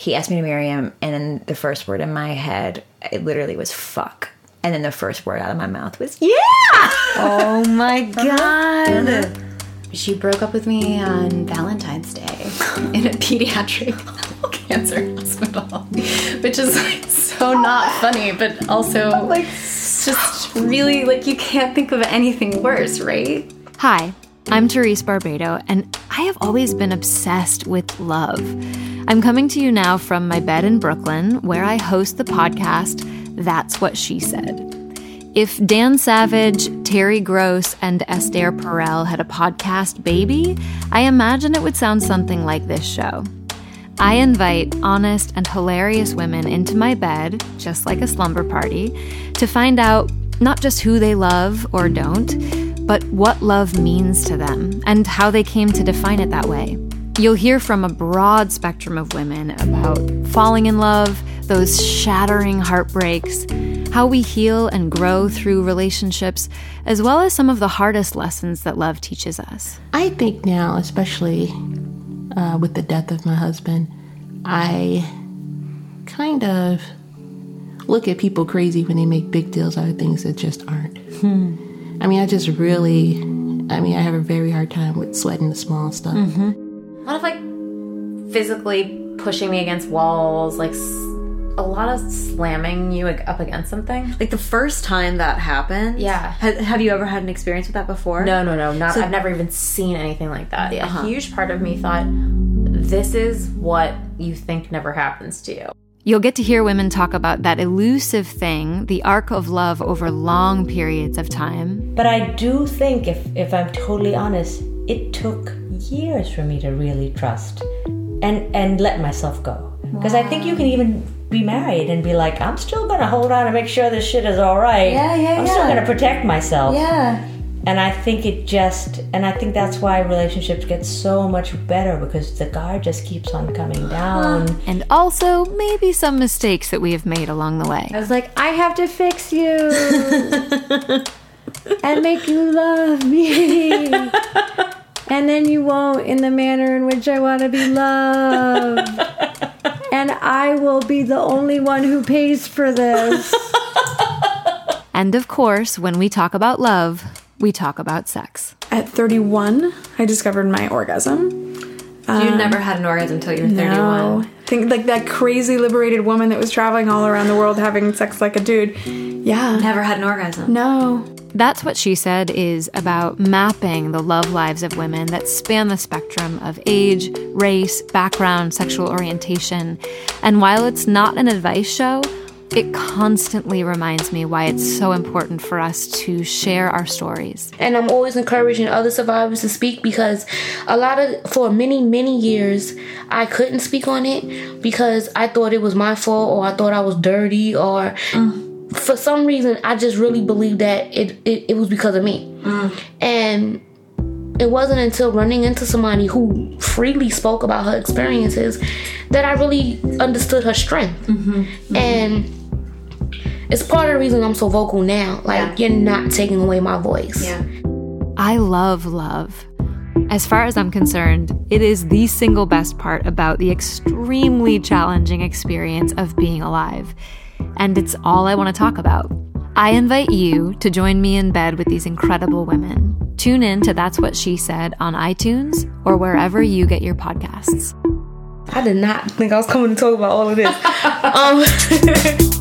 he asked me to marry him, and then the first word in my head, it literally was fuck. And then the first word out of my mouth was, yeah! Oh my God. She broke up with me on Valentine's Day in a pediatric cancer hospital, which is like so not funny, but also like just really like you can't think of anything worse, right? Hi, I'm Therese Barbado, and I have always been obsessed with love. I'm coming to you now from my bed in Brooklyn, where I host the podcast, That's What She Said. If Dan Savage, Terry Gross, and Esther Perel had a podcast baby, I imagine it would sound something like this show. I invite honest and hilarious women into my bed, just like a slumber party, to find out not just who they love or don't, but what love means to them and how they came to define it that way. You'll hear from a broad spectrum of women about falling in love, those shattering heartbreaks, how we heal and grow through relationships, as well as some of the hardest lessons that love teaches us. I think now, especially with the death of my husband, I kind of look at people crazy when they make big deals out of things that just aren't. I mean, I have a very hard time with sweating the small stuff. A lot of like physically pushing me against walls, like a lot of slamming you up against something. Like the first time that happened? Yeah. Have you ever had an experience with that before? No. I've never even seen anything like that. Yeah. A huge part of me thought, this is what you think never happens to you. You'll get to hear women talk about that elusive thing, the arc of love over long periods of time. But I do think, if I'm totally honest, it took years for me to really trust and let myself go. Because I think you can even be married and be like, I'm still going to hold on and make sure this shit is all right. I'm still going to protect myself. Yeah. And I think I think that's why relationships get so much better, because the guard just keeps on coming down. And also, maybe some mistakes that we have made along the way. I was like, I have to fix you and make you love me. And then you won't in the manner in which I want to be loved. And I will be the only one who pays for this. And of course, when we talk about love, we talk about sex. At 31, I discovered my orgasm. You never had an orgasm until you were 31. No. Think like that crazy liberated woman that was traveling all around the world having sex like a dude. Yeah. Never had an orgasm. No. That's What She Said is about mapping the love lives of women that span the spectrum of age, race, background, sexual orientation. And while it's not an advice show, it constantly reminds me why it's so important for us to share our stories. And I'm always encouraging other survivors to speak, because for many years, I couldn't speak on it because I thought it was my fault, or I thought I was dirty, or for some reason, I just really believed that it was because of me. And it wasn't until running into somebody who freely spoke about her experiences that I really understood her strength. And it's part of the reason I'm so vocal now. Like, you're not taking away my voice. Yeah. I love love. As far as I'm concerned, it is the single best part about the extremely challenging experience of being alive. And it's all I want to talk about. I invite you to join me in bed with these incredible women. Tune in to That's What She Said on iTunes or wherever you get your podcasts. I did not think I was coming to talk about all of this.